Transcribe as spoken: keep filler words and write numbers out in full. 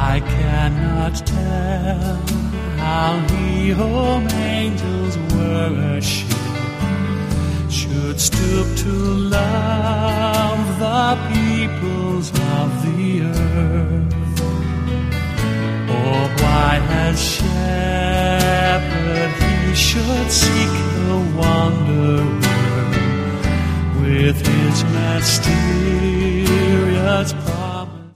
I cannot tell how he whom angels worship should stoop to love the peoples of the earth. Oh, why as shepherd he should seek the wanderer with his mysterious promise.